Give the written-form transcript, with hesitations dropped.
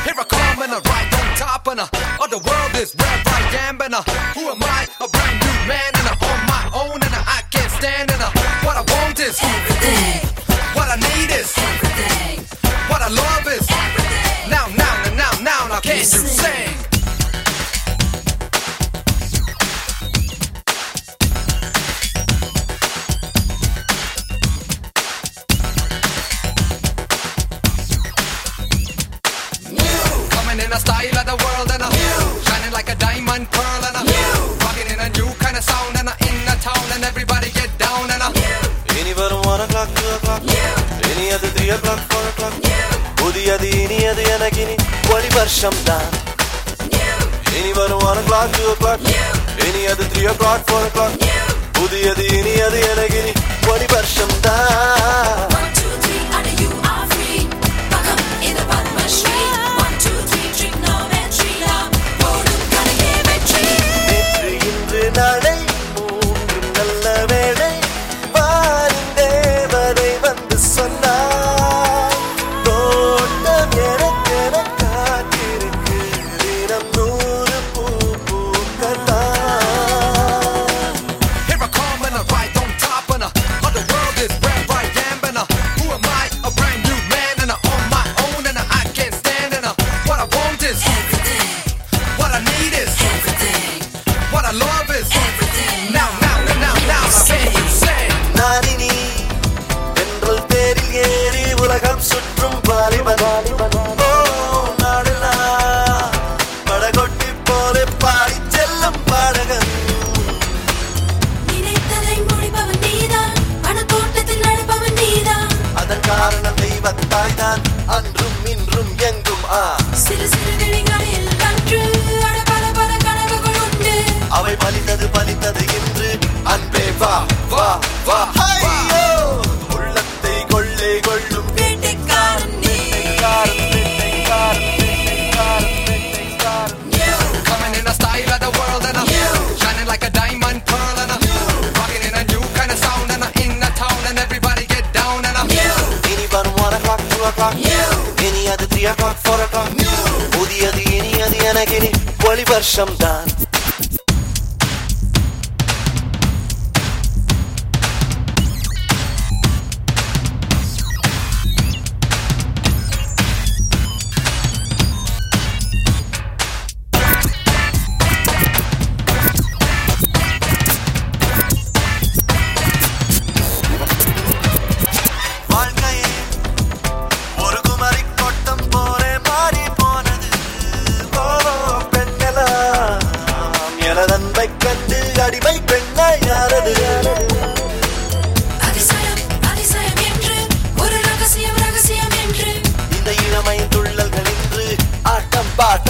Here I come and I ride on top and the world is where I am and who am I? A brand new man and I'm on my own and I can't stand and what I want is everything. What I need is everything. What I love is everything. Now, can you sing? In a style of the world and shining like a diamond pearl and rocking in a new kind of sound and in a town and everybody get down and Any but 1 o'clock, 2 o'clock, any other 3 o'clock, 4 o'clock. Udiyadi iniyadi enagini vali varsham daan. Any but 1 o'clock, 2 o'clock, any other 3 o'clock, 4 o'clock. Udiyadi iniyadi enagini vali varsham daan. 1, 2, 3, and you are free. Welcome in the Padma Shri. 1, 2, 3, drink no entry now. Golden gonna give it tree. Netri indru naadai moondrum nalla velai vaarin devadai vandu sonnaai. Tottam enakkena kaathirukku dinam 100 poo pookathaan. Here I come and I ride on top and the world is where I am and who am I? A brand new man and I'm on my own and I can't stand and what I want is everything. What I need is everything. What I love is everything. Now, can you sing? நானினி தென்றல் தேரில் ஏறி உலகம் சுற்றும் வாலிபன். ஓ நாடெல்லாம் படகொட்டி போல பாடிச் செல்லும் பாடகன். நினைத்ததை முடிப்பவன் நீதான். பணத்தோட்டத்தில் நடப்பவன் நீதான். அதன் காரணம் தெய்வத்தாய்தான் அன்றும் இன்றும் எங்கும் சிறு சிறு விழிகளில் அன்று பல பல கனவுகள் உண்டு. அவை பலித்தது இன்று அன்பே வா வா வா. ஐயோ உள்ளத்தை கொள்ளை கொள்ளும் வேட்டைக்காரன் நீ. Coming in a style of the world and shining like a diamond pearl and rocking in a new kind of sound and in a town and everybody get down and இனி வரும் 1 o'clock, 2 o'clock, இனி அது 3 o'clock, 4 o'clock. புதியது இனியது எனக்கினி ஒளி வருஷம் தான். வாழ்க்கையே ஒரு குமரி கொட்டம் போலே மாறி போனது. ஓ பெண்ணெல்லாம் எனதன்பை கண்டு அடிமை பெண்ணாய் யாரது? அதிசயம் அதிசயம் என்று ஒரு ரகசியம் ரகசியம் என்று இந்த இளமை துள்ளல்கள் இன்று ஆட்டம் பாட்டம்